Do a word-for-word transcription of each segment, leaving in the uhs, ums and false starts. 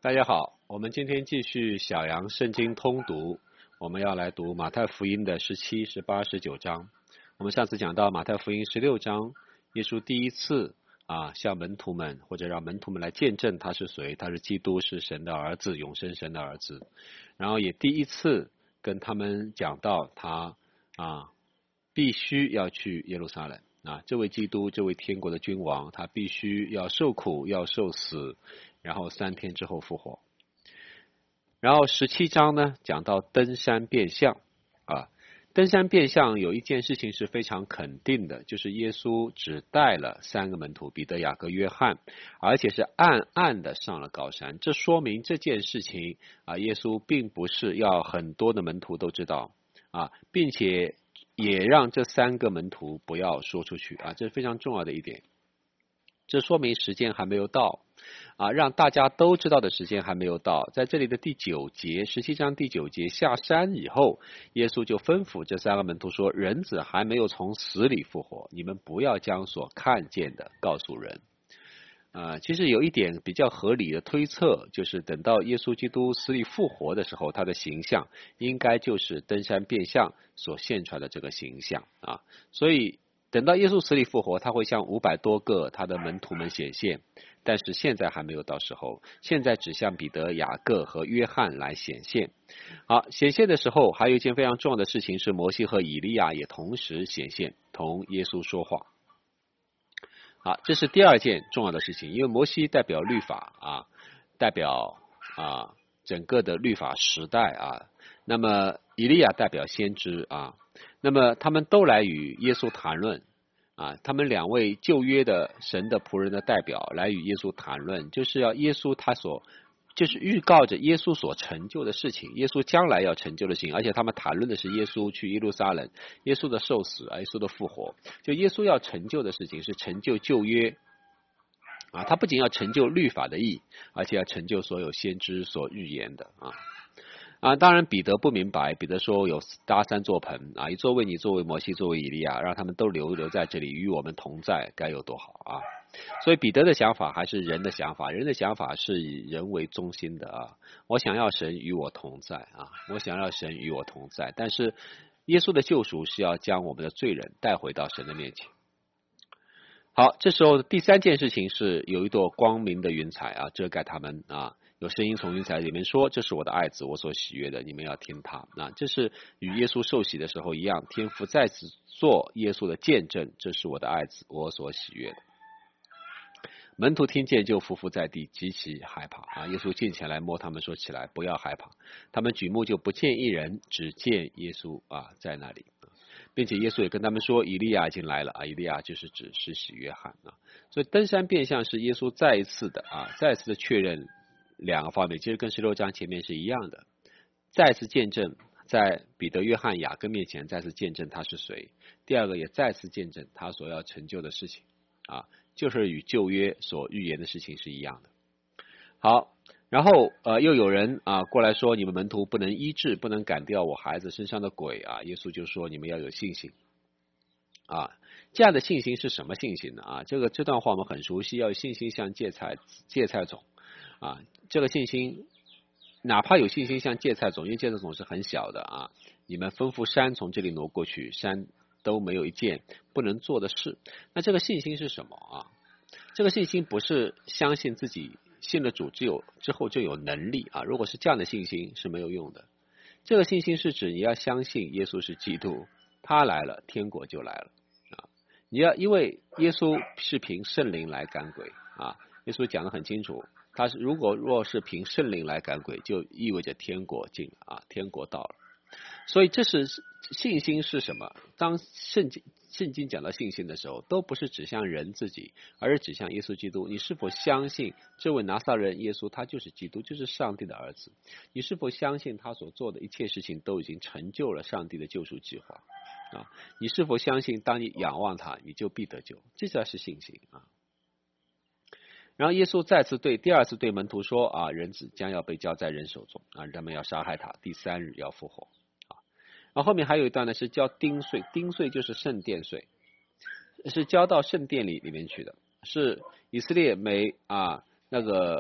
大家好，我们今天继续小羊圣经通读，我们要来读马太福音的十七、十八、十九章。我们上次讲到马太福音十六章，耶稣第一次啊向门徒们或者让门徒们来见证他是谁，他是基督，是神的儿子，永生神的儿子。然后也第一次跟他们讲到他啊必须要去耶路撒冷啊，这位基督，这位天国的君王，他必须要受苦，要受死，然后三天之后复活。然后十七章呢讲到登山变相啊，登山变相有一件事情是非常肯定的，就是耶稣只带了三个门徒，彼得、雅各、约翰，而且是暗暗的上了高山。这说明这件事情啊，耶稣并不是要很多的门徒都知道啊，并且也让这三个门徒不要说出去啊，这是非常重要的一点。这说明时间还没有到啊，让大家都知道的时间还没有到。在这里的第九节，十七章第九节，下山以后，耶稣就吩咐这三个门徒说，人子还没有从死里复活，你们不要将所看见的告诉人。啊，其实有一点比较合理的推测，就是等到耶稣基督死里复活的时候，他的形象应该就是登山变相所现出来的这个形象啊。所以等到耶稣死里复活，他会向五百多个他的门徒们显现，但是现在还没有到时候，现在只向彼得、雅各和约翰来显现。好，显现的时候还有一件非常重要的事情是，摩西和以利亚也同时显现，同耶稣说话。好，这是第二件重要的事情，因为摩西代表律法啊，代表啊整个的律法时代啊，那么以利亚代表先知啊，那么他们都来与耶稣谈论啊，他们两位旧约的神的仆人的代表来与耶稣谈论，就是要耶稣他所就是预告着耶稣所成就的事情，耶稣将来要成就的事情，而且他们谈论的是耶稣去耶路撒冷，耶稣的受死，耶稣的复活，就耶稣要成就的事情是成就旧约啊，他不仅要成就律法的义，而且要成就所有先知所预言的啊。啊，当然彼得不明白，彼得说有搭三座棚啊，一座为你，作为摩西，作为以利亚，让他们都留留在这里与我们同在，该有多好啊！所以彼得的想法还是人的想法，人的想法是以人为中心的啊。我想要神与我同在啊，我想要神与我同在，但是耶稣的救赎是要将我们的罪人带回到神的面前。好，这时候第三件事情是有一朵光明的云彩啊，遮盖他们啊。有声音从云彩里面说，这是我的爱子，我所喜悦的，你们要听他。那这是与耶稣受洗的时候一样，天父再次做耶稣的见证，这是我的爱子，我所喜悦的。门徒听见就伏伏在地，极其害怕啊！耶稣近前来摸他们说，起来，不要害怕。他们举目就不见一人，只见耶稣啊在那里，并且耶稣也跟他们说，以利亚已经来了啊！以利亚就是指施洗约翰啊。所以登山变相是耶稣再一次的啊，再一次的确认两个方面，其实跟十六章前面是一样的，再次见证在彼得、约翰、雅各面前再次见证他是谁。第二个也再次见证他所要成就的事情啊，就是与旧约所预言的事情是一样的。好，然后呃又有人啊过来说，你们门徒不能医治，不能赶掉我孩子身上的鬼啊。耶稣就说，你们要有信心啊。这样的信心是什么信心呢？啊，这个这段话我们很熟悉，要有信心像芥菜芥菜种啊。这个信心哪怕有信心像芥菜种，因为芥菜种是很小的啊，你们吩咐山从这里挪过去，山都没有一件不能做的事。那这个信心是什么啊？这个信心不是相信自己信了主只有之后就有能力啊，如果是这样的信心是没有用的。这个信心是指你要相信耶稣是基督，他来了，天国就来了啊！你要因为耶稣是凭圣灵来赶鬼啊，耶稣讲得很清楚，他是如果若是凭圣灵来赶鬼，就意味着天国近了啊，天国到了。所以这是信心是什么？当圣经圣经讲到信心的时候，都不是指向人自己，而是指向耶稣基督。你是否相信这位拿撒勒人耶稣他就是基督，就是上帝的儿子？你是否相信他所做的一切事情都已经成就了上帝的救赎计划啊？你是否相信当你仰望他，你就必得救？这才是信心啊！然后耶稣再次对第二次对门徒说啊，人子将要被交在人手中啊，人们要杀害他，第三日要复活啊。然后后面还有一段呢是交丁税，丁税就是圣殿税，是交到圣殿里里面去的，是以色列每啊那个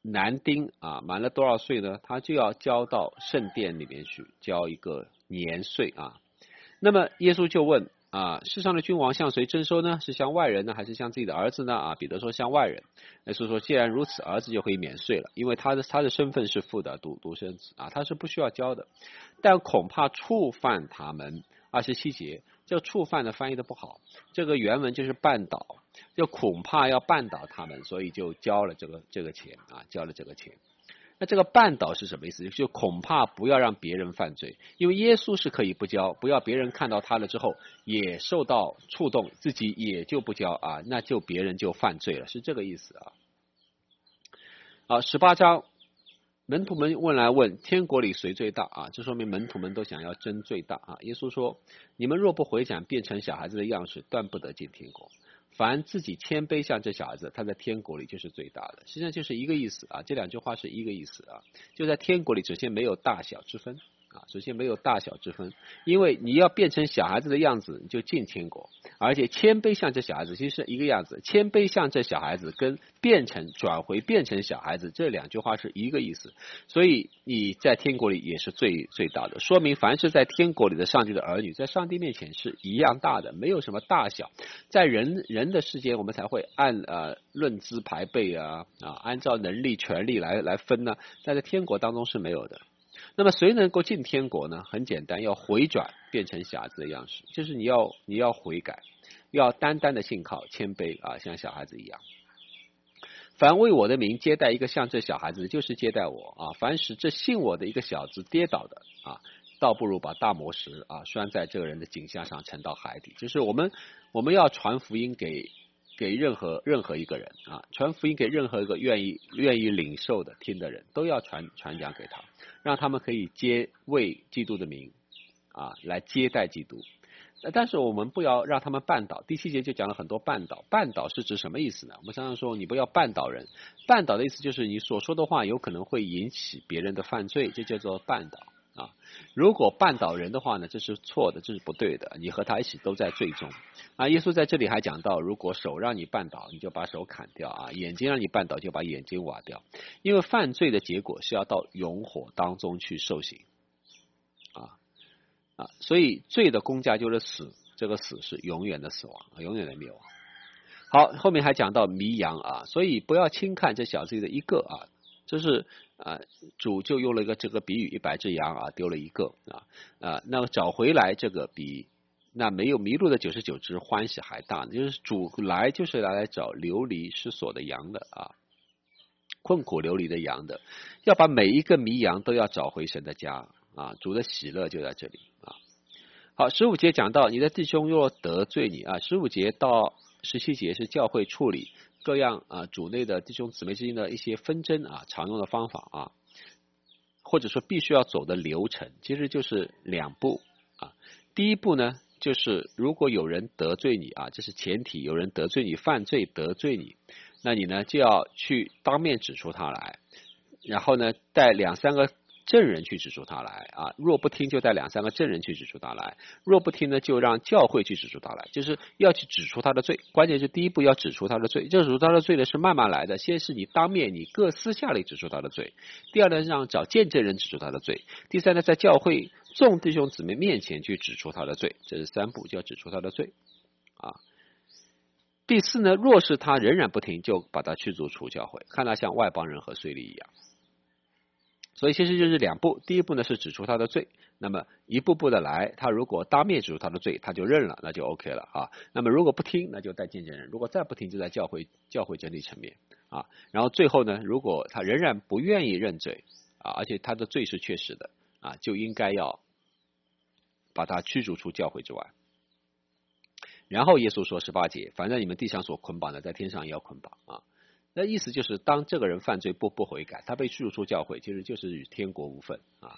男丁啊，满了多少岁呢？他就要交到圣殿里面去，交一个年税啊。那么耶稣就问啊，世上的君王向谁征收呢？是向外人呢，还是向自己的儿子呢？啊，彼得说向外人。耶稣说，既然如此，儿子就可以免税了，因为他的他的身份是父的独独生子啊，他是不需要交的。但恐怕触犯他们。二十七节，这触犯的翻译的不好，这个原文就是绊倒，就恐怕要绊倒他们，所以就交了这个这个钱啊，交了这个钱。那这个绊倒是什么意思？就恐怕不要让别人犯罪，因为耶稣是可以不交，不要别人看到他了之后也受到触动，自己也就不交啊，那就别人就犯罪了，是这个意思啊。好，十八章。门徒们问来问，天国里谁最大啊？这说明门徒们都想要争最大啊。耶稣说，你们若不回转，变成小孩子的样式，断不得进天国。凡自己谦卑像这小孩子，他在天国里就是最大的。实际上就是一个意思啊，这两句话是一个意思啊，就在天国里首先没有大小之分啊，首先没有大小之分，因为你要变成小孩子的样子，你就进天国。而且谦卑像这小孩子其实是一个样子，谦卑像这小孩子跟变成转回变成小孩子这两句话是一个意思，所以你在天国里也是最最大的，说明凡是在天国里的上帝的儿女，在上帝面前是一样大的，没有什么大小。在人人的世界，我们才会按呃论资排辈啊啊，按照能力权力来来分呢，但在天国当中是没有的。那么谁能够进天国呢？很简单，要回转变成小孩子的样式，就是你要你要悔改，要单单的信靠谦卑啊，像小孩子一样。凡为我的名接待一个像这小孩子，就是接待我啊。凡使这信我的一个小子跌倒的啊，倒不如把大磨石啊拴在这个人的颈项上，沉到海底。就是我们我们要传福音给给任何任何一个人啊，传福音给任何一个愿意愿意领受的听的人，都要传传讲给他，让他们可以接为基督的名啊来接待基督。但是我们不要让他们绊倒。第七节就讲了很多绊倒，绊倒是指什么意思呢？我们常常说你不要绊倒人，绊倒的意思就是你所说的话有可能会引起别人的犯罪，这叫做绊倒啊。如果绊倒人的话呢，这是错的，这是不对的，你和他一起都在罪中啊。耶稣在这里还讲到，如果手让你绊倒，你就把手砍掉啊；眼睛让你绊倒，就把眼睛挖掉，因为犯罪的结果是要到永火当中去受刑啊。啊，所以罪的公价就是死，这个死是永远的死亡，永远的灭亡。好，后面还讲到迷羊啊，所以不要轻看这小子的一个啊，这是啊主就用了一个这个比喻，一百只羊啊丢了一个啊啊，那么找回来这个比那没有迷路的九十九只欢喜还大呢，就是主来就是来来找流离失所的羊的啊，困苦流离的羊的，要把每一个迷羊都要找回神的家啊，主的喜乐就在这里啊。好，十五节讲到你的弟兄若得罪你啊，十五节到十七节是教会处理各样啊主内的弟兄姊妹之间的一些纷争啊常用的方法啊，或者说必须要走的流程，其实就是两步啊。第一步呢，就是如果有人得罪你啊，这是前提，有人得罪你，犯罪得罪你，那你呢就要去当面指出他来，然后呢带两三个证人去指出他来啊，若不听就带两三个证人去指出他来，若不听呢就让教会去指出他来，就是要去指出他的罪。关键是第一步要指出他的罪，这指出他的罪呢是慢慢来的，先是你当面你各私下里指出他的罪，第二呢让找见证人指出他的罪，第三呢在教会众弟兄姊妹面前去指出他的罪，这是三步就要指出他的罪啊。第四呢，若是他仍然不听，就把他驱逐出教会，看他像外邦人和税吏一样。所以其实就是两步，第一步呢是指出他的罪，那么一步步的来，他如果当面指出他的罪，他就认了，那就 OK 了啊。那么如果不听，那就带见证人，如果再不听，就在教会教会整理层面啊。然后最后呢，如果他仍然不愿意认罪啊，而且他的罪是确实的啊，就应该要把他驱逐出教会之外。然后耶稣说十八节，反正你们地上所捆绑的，在天上也要捆绑啊。那意思就是，当这个人犯罪不不悔改，他被驱逐出教会，其实就是与天国无分啊。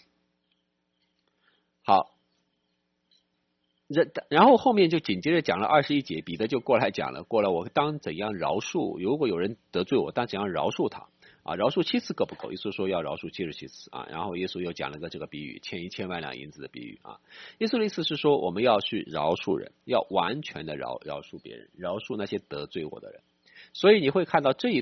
好，然后后面就紧接着讲了二十一节，彼得就过来讲了，过来我当怎样饶恕，如果有人得罪我，当怎样饶恕他啊？饶恕七次够不够？耶稣说要饶恕七十七次啊。然后耶稣又讲了个这个比喻，欠一千万两银子的比喻啊。耶稣的意思是说，我们要去饶恕人，要完全的饶饶恕别人，饶恕那些得罪我的人。所以你会看到这一段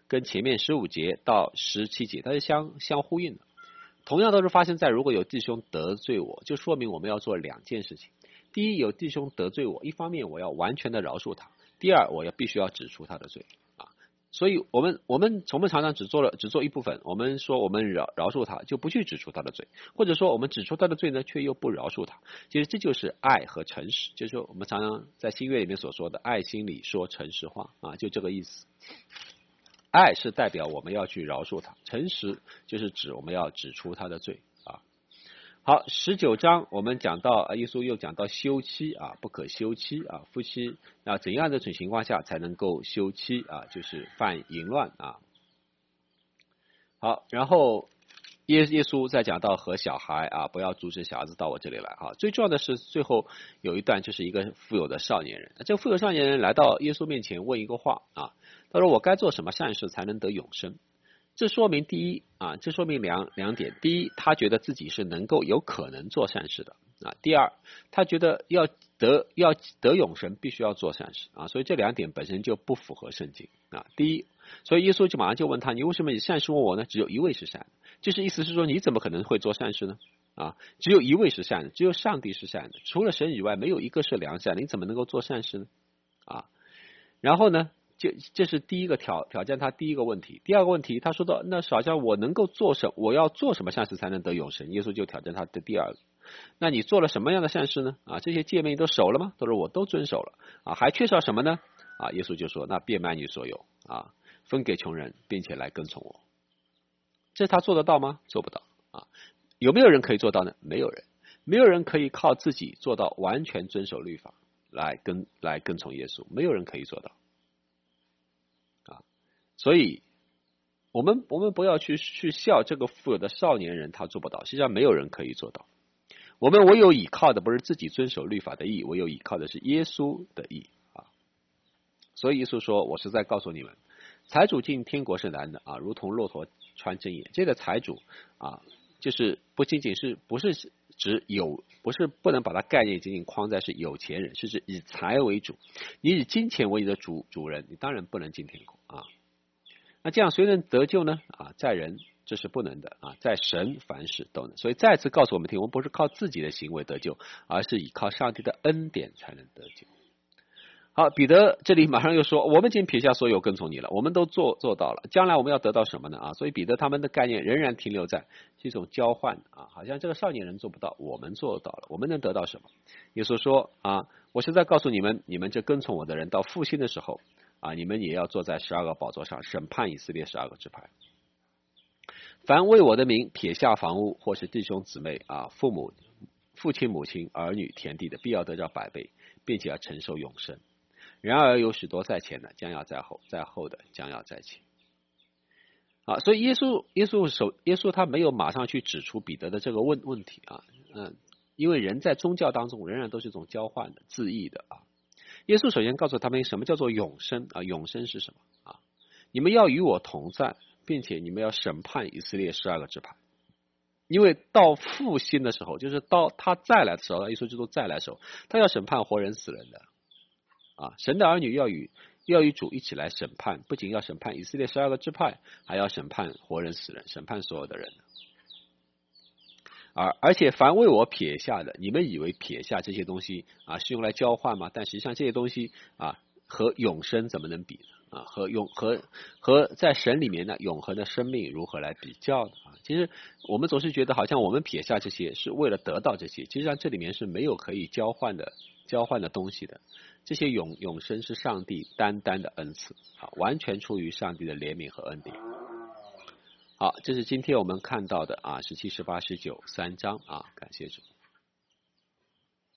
跟前面十五节到十七节它是相相呼应的。同样都是发生在如果有弟兄得罪我，就说明我们要做两件事情。第一，有弟兄得罪我，一方面我要完全的饶恕他，第二，我要必须要指出他的罪啊。所以我们我们我们常常只做了只做一部分，我们说我们饶饶恕他，就不去指出他的罪，或者说我们指出他的罪呢，却又不饶恕他。其实这就是爱和诚实，就是说我们常常在新约里面所说的爱心里说诚实话啊，就这个意思。爱是代表我们要去饶恕他，诚实就是指我们要指出他的罪啊。好，十九章我们讲到耶稣又讲到休妻啊，不可休妻啊，夫妻那怎样的种情况下才能够休妻啊？就是犯淫乱啊。好，然后耶耶稣再讲到和小孩啊，不要阻止小孩子到我这里来啊。最重要的是最后有一段就是一个富有的少年人，这个富有少年人来到耶稣面前问一个话啊。他说我该做什么善事才能得永生？这说明第一啊，这说明两两点。第一，他觉得自己是能够有可能做善事的啊。第二，他觉得要得要得永生必须要做善事啊。所以这两点本身就不符合圣经啊。第一，所以耶稣就马上就问他，你为什么以善事问我呢？只有一位是善的，就是意思是说你怎么可能会做善事呢？啊，只有一位是善的，只有上帝是善的，除了神以外没有一个是良善的，你怎么能够做善事呢？啊，然后呢？这这是第一个挑挑战他第一个问题。第二个问题，他说到那好像我能够做什我要做什么善事才能得永生？耶稣就挑战他的第二个。那你做了什么样的善事呢？啊，这些诫命都守了吗？他说我都遵守了啊，还缺少什么呢？啊，耶稣就说那变卖你所有啊，分给穷人，并且来跟从我。这他做得到吗？做不到啊。有没有人可以做到呢？没有人，没有人可以靠自己做到完全遵守律法来跟来跟从耶稣，没有人可以做到。所以，我们我们不要去去笑这个富有的少年人，他做不到。实际上，没有人可以做到。我们唯有倚靠的不是自己遵守律法的义，唯有倚靠的是耶稣的义啊。所以耶稣说：“我是在告诉你们，财主进天国是难的啊，如同骆驼穿针眼。”这个财主啊，就是不仅仅是不是指有，不是不能把它概念仅仅框在是有钱人，是指以财为主。你以金钱为你的主主人，你当然不能进天国啊。那这样谁能得救呢？啊，在人这是不能的啊，在神凡事都能。所以再次告诉我们听，我们不是靠自己的行为得救，而是依靠上帝的恩典才能得救。好，彼得这里马上又说，我们已经撇下所有跟从你了，我们都做做到了，将来我们要得到什么呢？啊，所以彼得他们的概念仍然停留在是一种交换啊，好像这个少年人做不到，我们做到了，我们能得到什么？耶稣说啊，我是在告诉你们，你们这跟从我的人到复兴的时候。啊，你们也要坐在十二个宝座上审判以色列十二个支派。凡为我的名撇下房屋或是弟兄姊妹啊、父母、父亲、母亲、儿女、田地的，必要得着百倍，并且要承受永生。然而有许多在前的，将要在后；在后的，将要在前。啊，所以耶稣，耶稣首，耶稣他没有马上去指出彼得的这个问问题啊，嗯，因为人在宗教当中仍然都是一种交换的、自义的啊。耶稣首先告诉他们什么叫做永生啊？永生是什么啊？你们要与我同在，并且你们要审判以色列十二个支派。因为到复兴的时候，就是到他再来的时候，耶稣基督再来的时候，他要审判活人死人的啊。神的儿女要与要与主一起来审判，不仅要审判以色列十二个支派，还要审判活人死人，审判所有的人。而而且凡为我撇下的，你们以为撇下这些东西啊是用来交换吗？但实际上这些东西啊和永生怎么能比呢？啊和永和和在神里面呢永恒的生命如何来比较呢？啊，其实我们总是觉得好像我们撇下这些是为了得到这些，其实上这里面是没有可以交换的交换的东西的。这些永永生是上帝单单的恩赐啊，完全出于上帝的怜悯和恩典。好，这是今天我们看到的啊，十七、十八、十九三章啊，感谢主。